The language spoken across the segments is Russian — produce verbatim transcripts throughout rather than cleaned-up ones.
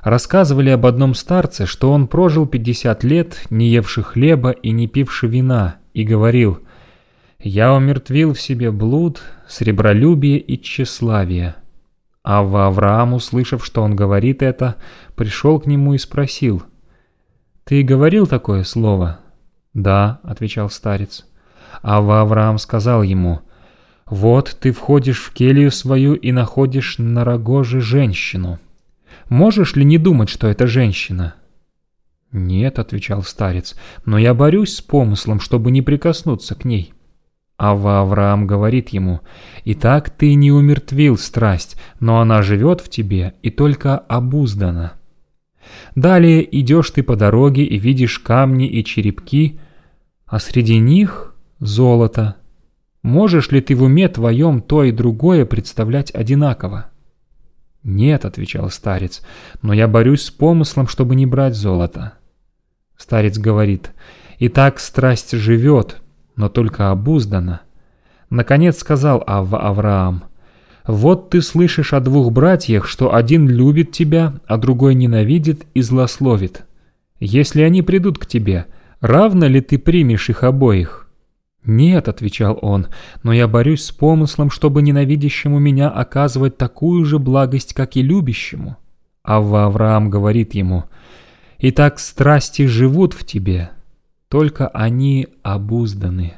Рассказывали об одном старце, что он прожил пятьдесят лет, не евши хлеба и не пивши вина, и говорил: «Я умертвил в себе блуд, сребролюбие и тщеславие». Авва Авраам, услышав, что он говорит это, пришел к нему и спросил: «Ты говорил такое слово?» «Да», — отвечал старец. Авва Авраам сказал ему: «Вот ты входишь в келью свою и находишь на рогоже женщину. Можешь ли не думать, что это женщина?» «Нет», — отвечал старец, — «но я борюсь с помыслом, чтобы не прикоснуться к ней». Авва Авраам говорит ему: «Итак ты не умертвил страсть, но она живет в тебе и только обуздана. Далее идешь ты по дороге и видишь камни и черепки, а среди них золото. Можешь ли ты в уме твоем то и другое представлять одинаково?» «Нет», — отвечал старец, — «но я борюсь с помыслом, чтобы не брать золото». Старец говорит: «Итак страсть живет, но только обуздана». Наконец сказал Авва Авраам: «Вот ты слышишь о двух братьях, что один любит тебя, а другой ненавидит и злословит. Если они придут к тебе, равно ли ты примешь их обоих?» «Нет», — отвечал он, — «но я борюсь с помыслом, чтобы ненавидящему меня оказывать такую же благость, как и любящему». Авва Авраам говорит ему: «Итак страсти живут в тебе, только они обузданы».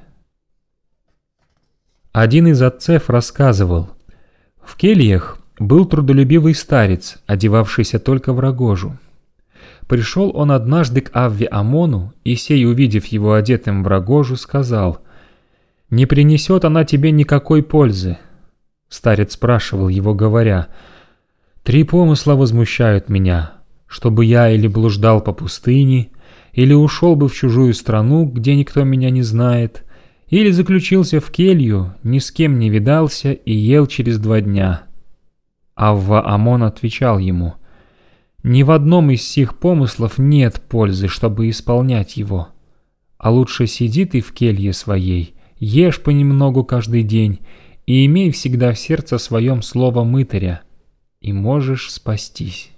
Один из отцев рассказывал: в кельях был трудолюбивый старец, одевавшийся только в рогожу. Пришел он однажды к Авве Амону, и сей, увидев его одетым в рогожу, сказал: «Не принесет она тебе никакой пользы». Старец спрашивал его, говоря: «Три помысла возмущают меня, чтобы я или блуждал по пустыне, или ушел бы в чужую страну, где никто меня не знает, или заключился в келью, ни с кем не видался и ел через два дня». Авва Амон отвечал ему: «Ни в одном из сих помыслов нет пользы, чтобы исполнять его. А лучше сиди ты в келье своей, ешь понемногу каждый день и имей всегда в сердце своем слово мытаря, и можешь спастись».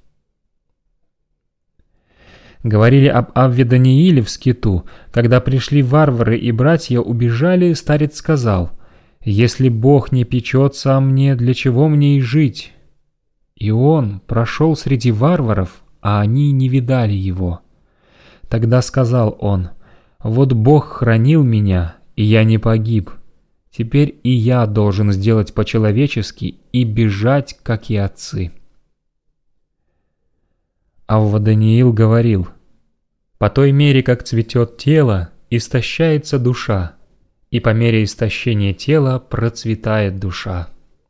Говорили об Авве Данииле в скиту. Когда пришли варвары и братья убежали, старец сказал: «Если Бог не печется о мне, для чего мне и жить?» И он прошел среди варваров, а они не видали его. Тогда сказал он: «Вот Бог хранил меня, и я не погиб. Теперь и я должен сделать по-человечески и бежать, как и отцы». Авва Даниил говорил: «По той мере, как цветет тело, истощается душа, и по мере истощения тела процветает душа».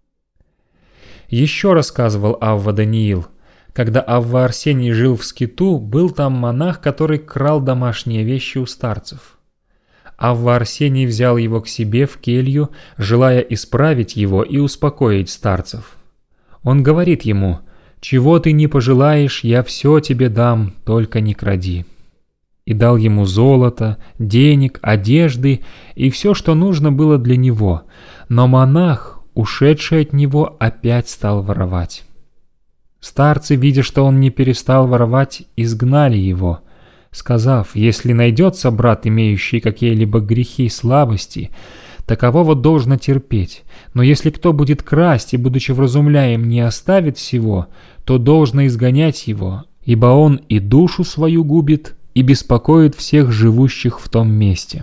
Еще рассказывал Авва Даниил: когда Авва Арсений жил в скиту, был там монах, который крал домашние вещи у старцев. Авва Арсений взял его к себе в келью, желая исправить его и успокоить старцев. Он говорит ему: «Чего ты не пожелаешь, я все тебе дам, только не кради». И дал ему золото, денег, одежды и все, что нужно было для него. Но монах, ушедший от него, опять стал воровать. Старцы, видя, что он не перестал воровать, изгнали его, сказав: «Если найдется брат, имеющий какие-либо грехи и слабости, такового должно терпеть, но если кто будет красть и, будучи вразумляем, не оставит всего, то должно изгонять его, ибо он и душу свою губит, и беспокоит всех живущих в том месте».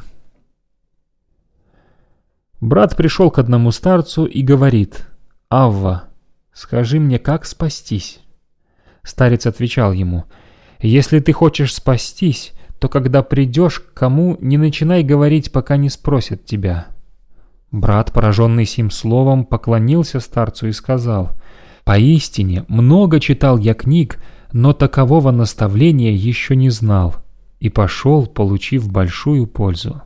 Брат пришел к одному старцу и говорит: «Авва, скажи мне, как спастись?» Старец отвечал ему: «Если ты хочешь спастись, то когда придешь к кому, не начинай говорить, пока не спросят тебя». Брат, пораженный сим словом, поклонился старцу и сказал: «Поистине, много читал я книг, но такового наставления еще не знал», и пошел, получив большую пользу.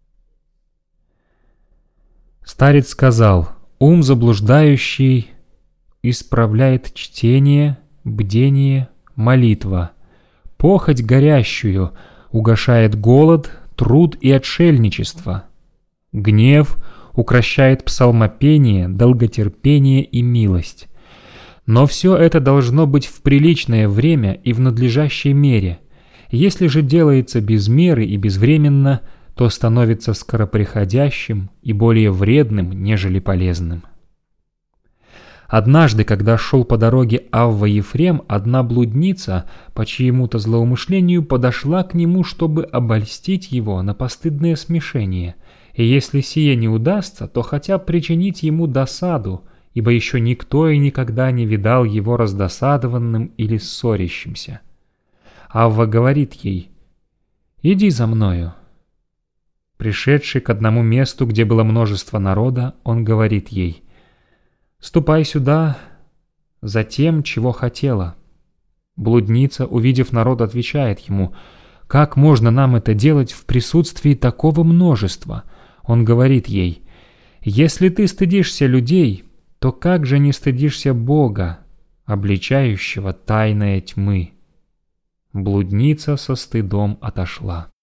Старец сказал: «Ум заблуждающий исправляет чтение, бдение, молитва. Похоть горящую угашает голод, труд и отшельничество. Гнев укрощает псалмопение, долготерпение и милость. Но все это должно быть в приличное время и в надлежащей мере. Если же делается без меры и безвременно, то становится скороприходящим и более вредным, нежели полезным. Однажды, когда шел по дороге Авва Ефрем, одна блудница по чьему-то злоумышлению подошла к нему, чтобы обольстить его на постыдное смешение, и если сие не удастся, то хотя причинить ему досаду, ибо еще никто и никогда не видал его раздосадованным или ссорящимся. Авва говорит ей: «Иди за мною». Пришедший к одному месту, где было множество народа, он говорит ей: «Ступай сюда за тем, чего хотела». Блудница, увидев народ, отвечает ему: «Как можно нам это делать в присутствии такого множества?» Он говорит ей: «Если ты стыдишься людей, то как же не стыдишься Бога, обличающего тайные тьмы?» Блудница со стыдом отошла.